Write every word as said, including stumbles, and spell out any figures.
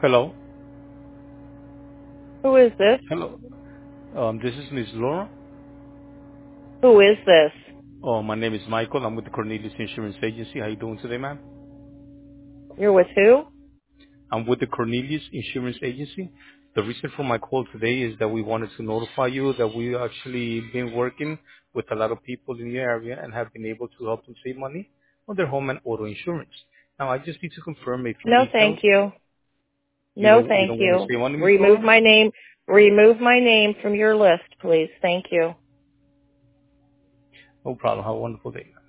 Hello. Who is this? Hello. Um, this is Miss Laura. Who is this? Oh, my name is Michael. I'm with the Cornelius Insurance Agency. How you doing today, ma'am? You're with who? I'm with the Cornelius Insurance Agency. The reason for my call today is that we wanted to notify you that we actually been working with a lot of people in the area and have been able to help them save money on their home and auto insurance. Now, I just need to confirm a few No, thank details. you. You No, don't, you thank don't want to you. save money, Miss Remove Laura? my name. Remove my name from your list, please. Thank you. No problem. Have a wonderful day.